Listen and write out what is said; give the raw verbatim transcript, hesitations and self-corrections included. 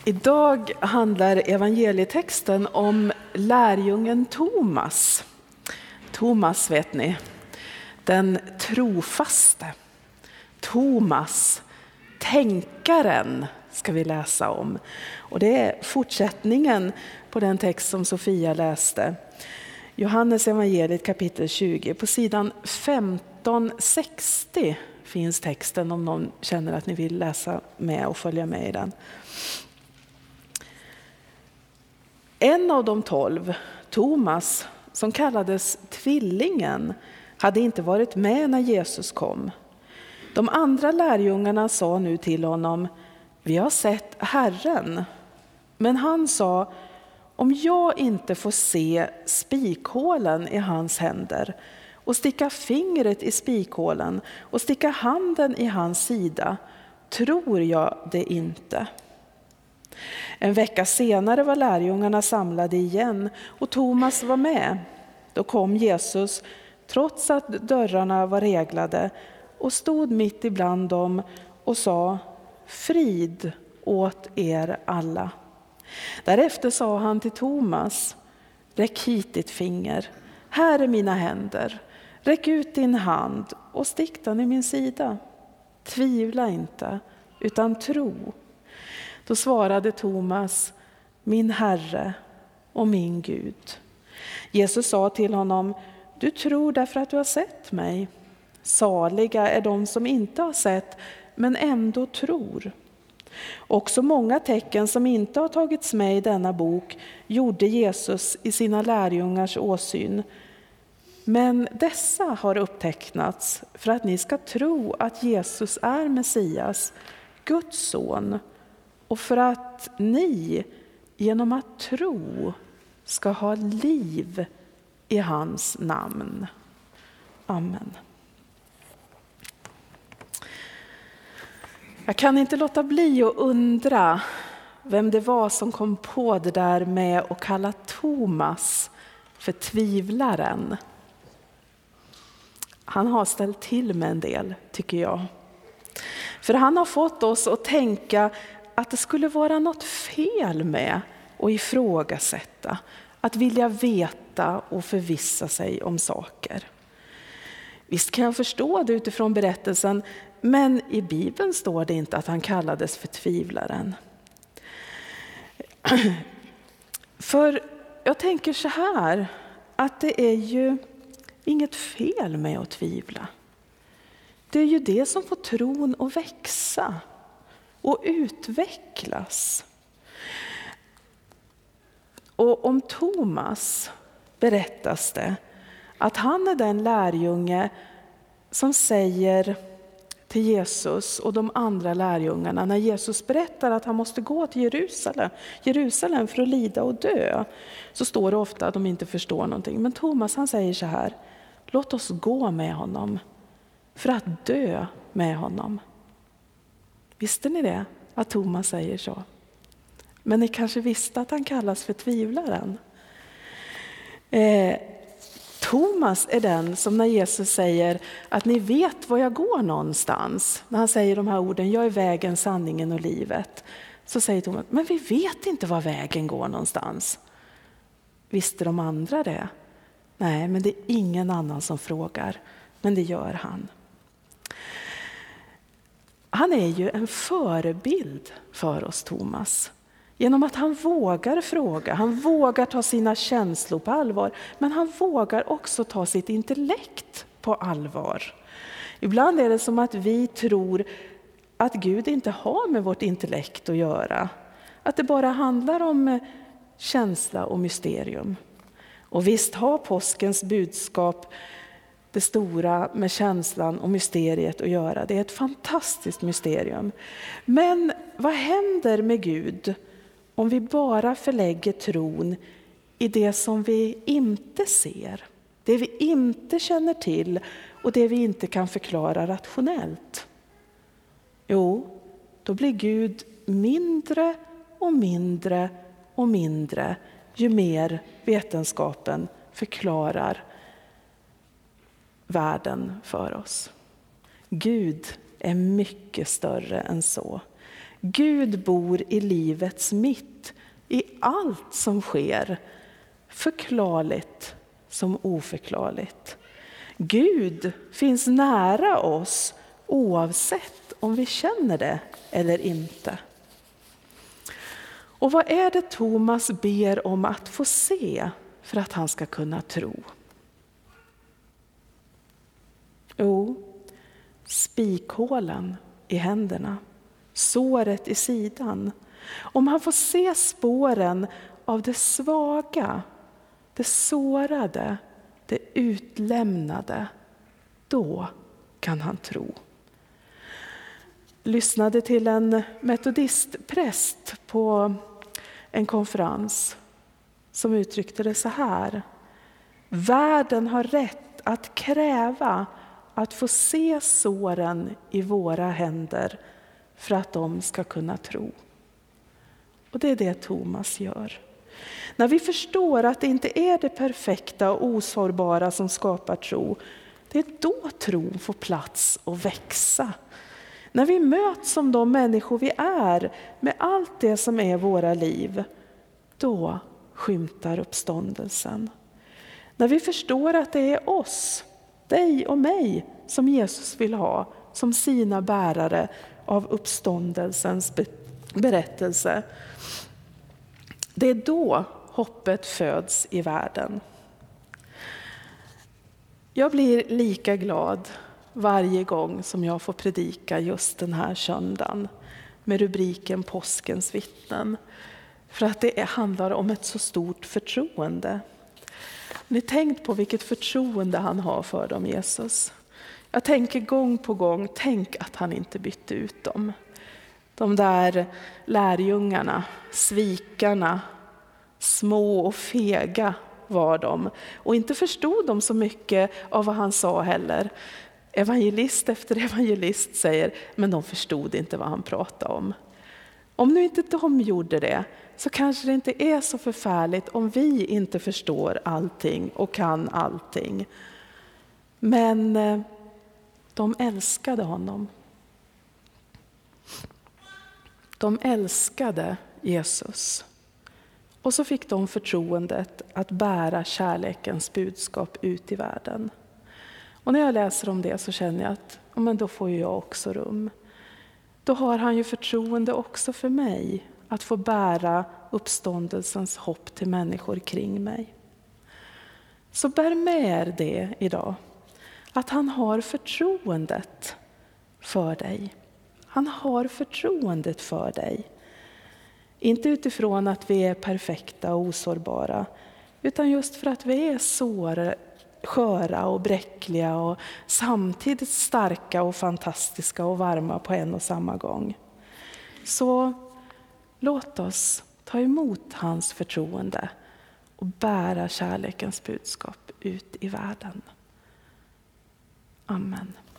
Idag handlar evangelietexten om lärjungen Thomas. Thomas vet ni, den trofaste. Thomas, tänkaren ska vi läsa om. Och det är fortsättningen på den text som Sofia läste. Johannes evangeliet kapitel tjugo. På sidan femton sextio finns texten om någon känner att ni vill läsa med och följa med i den. En av de tolv, Thomas, som kallades tvillingen, hade inte varit med när Jesus kom. De andra lärjungarna sa nu till honom: vi har sett Herren. Men han sa: om jag inte får se spikhålen i hans händer och sticka fingret i spikhålen och sticka handen i hans sida, tror jag det inte. En vecka senare var lärjungarna samlade igen och Thomas var med. Då kom Jesus, trots att dörrarna var reglade, och stod mitt ibland dem och sa: frid åt er alla. Därefter sa han till Thomas: räck hit ditt finger, här är mina händer. Räck ut din hand och stick den i min sida. Tvivla inte, utan tro. Då svarade Thomas: min Herre och min Gud. Jesus sa till honom: du tror därför att du har sett mig. Saliga är de som inte har sett men ändå tror. Också många tecken som inte har tagits med i denna bok gjorde Jesus i sina lärjungars åsyn. Men dessa har upptecknats för att ni ska tro att Jesus är Messias, Guds son, och för att ni genom att tro ska ha liv i hans namn. Amen. Jag kan inte låta bli att undra vem det var som kom på det där med att kalla Thomas för tvivlaren. Han har ställt till med en del, tycker jag. För han har fått oss att tänka att det skulle vara något fel med att ifrågasätta, att vilja veta och förvissa sig om saker. Visst kan jag förstå det utifrån berättelsen, men i Bibeln står det inte att han kallades för tvivlaren. För jag tänker så här, att det är ju inget fel med att tvivla. Det är ju det som får tron att växa och utvecklas. Och om Thomas berättas det att han är den lärjunge som säger till Jesus och de andra lärjungarna, när Jesus berättar att han måste gå till Jerusalem, Jerusalem för att lida och dö, så står det ofta att de inte förstår någonting. Men Thomas, han säger så här: låt oss gå med honom för att dö med honom. Visste ni det? Att Thomas säger så. Men ni kanske visste att han kallas för tvivlaren. Eh, Thomas är den som när Jesus säger att ni vet var jag går någonstans. När han säger de här orden: jag är vägen, sanningen och livet. Så säger Thomas: men vi vet inte var vägen går någonstans. Visste de andra det? Nej, men det är ingen annan som frågar. Men det gör han. Han är ju en förebild för oss, Thomas. Genom att han vågar fråga, han vågar ta sina känslor på allvar, men han vågar också ta sitt intellekt på allvar. Ibland är det som att vi tror att Gud inte har med vårt intellekt att göra. Att det bara handlar om känsla och mysterium. Och visst har påskens budskap det stora med känslan och mysteriet att göra. Det är ett fantastiskt mysterium. Men vad händer med Gud om vi bara förlägger tron i det som vi inte ser, det vi inte känner till och det vi inte kan förklara rationellt? Jo, då blir Gud mindre och mindre och mindre ju mer vetenskapen förklarar världen för oss. Gud är mycket större än så. Gud bor i livets mitt, i allt som sker, förklarligt som oförklarligt. Gud finns nära oss oavsett om vi känner det eller inte. Och vad är det Thomas ber om att få se för att han ska kunna tro? Jo, spikhålen i händerna, såret i sidan. Om han får se spåren av det svaga, det sårade, det utlämnade, då kan han tro. Lyssnade till en metodistpräst på en konferens som uttryckte det så här: världen har rätt att kräva att få se såren i våra händer för att de ska kunna tro. Och det är det Thomas gör. När vi förstår att det inte är det perfekta och osårbara som skapar tro, det är då tron får plats och växa. När vi möts som de människor vi är med allt det som är våra liv, då skymtar uppståndelsen. När vi förstår att det är oss, dig och mig, som Jesus vill ha som sina bärare av uppståndelsens berättelse, det är då hoppet föds i världen. Jag blir lika glad varje gång som jag får predika just den här söndagen med rubriken Påskens vittnen. För att det handlar om ett så stort förtroende. Ni tänkt på vilket förtroende han har för dem, Jesus. Jag tänker gång på gång, tänk att han inte bytte ut dem. De där lärjungarna, svikarna, små och fega var de. Och inte förstod de så mycket av vad han sa heller. Evangelist efter evangelist säger, men de förstod inte vad han pratade om. Om nu inte de gjorde det, så kanske det inte är så förfärligt om vi inte förstår allting och kan allting. Men de älskade honom. De älskade Jesus. Och så fick de förtroendet att bära kärlekens budskap ut i världen. Och när jag läser om det så känner jag att ja, men då får ju jag också rum. Då har han ju förtroende också för mig att få bära uppståndelsens hopp till människor kring mig. Så bär med er det idag. Att han har förtroendet för dig. Han har förtroendet för dig. Inte utifrån att vi är perfekta och osårbara, utan just för att vi är såra, sköra och bräckliga och samtidigt starka och fantastiska och varma på en och samma gång. Så låt oss ta emot hans förtroende och bära kärlekens budskap ut i världen. Amen.